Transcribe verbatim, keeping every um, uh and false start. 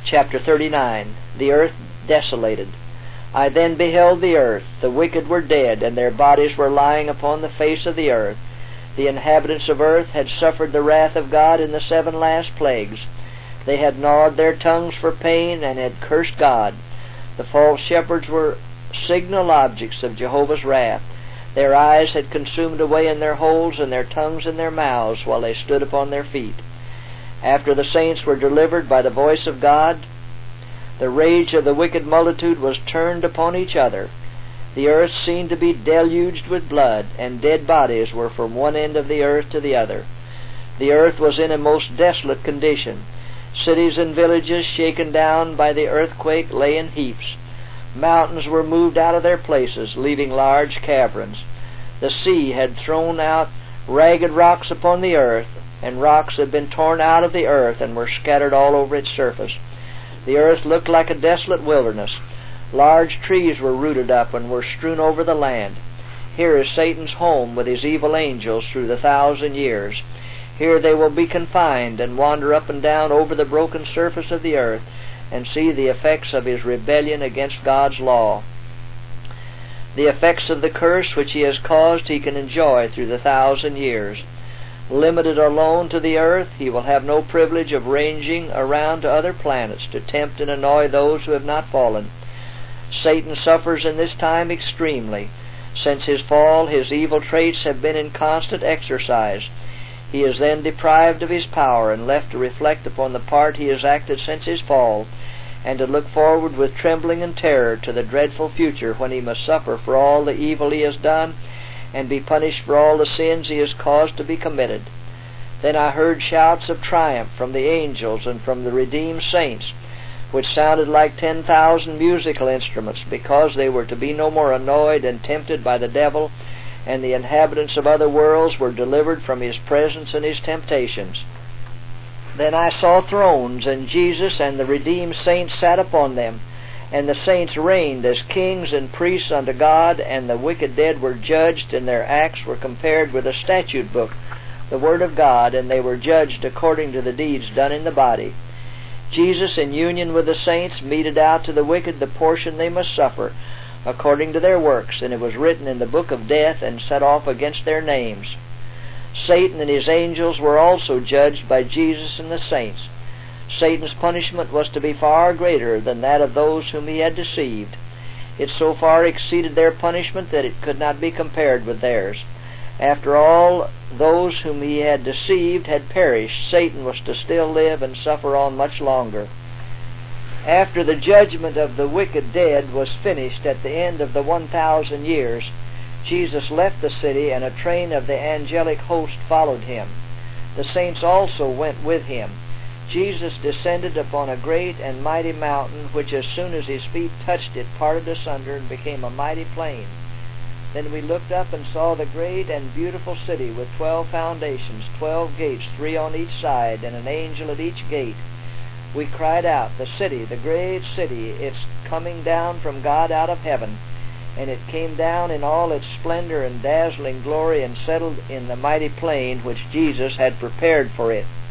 Chapter thirty-nine. The earth desolated. I then beheld the earth. The wicked were dead, and their bodies were lying upon the face of the earth. The inhabitants of earth had suffered the wrath of God in the seven last plagues. They had gnawed their tongues for pain, and had cursed God. The false shepherds were signal objects of Jehovah's wrath. Their eyes had consumed away in their holes, and their tongues in their mouths, while they stood upon their feet. After the saints were delivered by the voice of God, the rage of the wicked multitude was turned upon each other. The earth seemed to be deluged with blood, and dead bodies were from one end of the earth to the other. The earth was in a most desolate condition. Cities and villages, shaken down by the earthquake, lay in heaps. Mountains were moved out of their places, leaving large caverns. The sea had thrown out ragged rocks upon the earth, and rocks had been torn out of the earth and were scattered all over its surface. The earth looked like a desolate wilderness. Large trees were rooted up and were strewn over the land. Here is Satan's home with his evil angels through the thousand years. Here they will be confined and wander up and down over the broken surface of the earth and see the effects of his rebellion against God's law. The effects of the curse which he has caused he can enjoy through the thousand years. Limited alone to the earth, he will have no privilege of ranging around to other planets to tempt and annoy those who have not fallen. Satan suffers in this time extremely. Since his fall, his evil traits have been in constant exercise. He is then deprived of his power and left to reflect upon the part he has acted since his fall, and to look forward with trembling and terror to the dreadful future when he must suffer for all the evil he has done and be punished for all the sins he has caused to be committed. Then I heard shouts of triumph from the angels and from the redeemed saints, which sounded like ten thousand musical instruments, because they were to be no more annoyed and tempted by the devil, and the inhabitants of other worlds were delivered from his presence and his temptations. Then I saw thrones, and Jesus and the redeemed saints sat upon them, and the saints reigned as kings and priests unto God, and the wicked dead were judged, and their acts were compared with a statute book, the word of God, and they were judged according to the deeds done in the body. Jesus, in union with the saints, meted out to the wicked the portion they must suffer, according to their works, and it was written in the book of death, and set off against their names. Satan and his angels were also judged by Jesus and the saints. Satan's punishment was to be far greater than that of those whom he had deceived. It so far exceeded their punishment that it could not be compared with theirs. After all those whom he had deceived had perished, Satan was to still live and suffer on much longer. After the judgment of the wicked dead was finished at the end of the one thousand years, Jesus left the city, and a train of the angelic host followed him. The saints also went with him. Jesus descended upon a great and mighty mountain, which as soon as his feet touched it parted asunder and became a mighty plain. Then we looked up and saw the great and beautiful city with twelve foundations, twelve gates, three on each side, and an angel at each gate. We cried out, "The city, the great city, it's coming down from God out of heaven." And it came down in all its splendor and dazzling glory, and settled in the mighty plain which Jesus had prepared for it.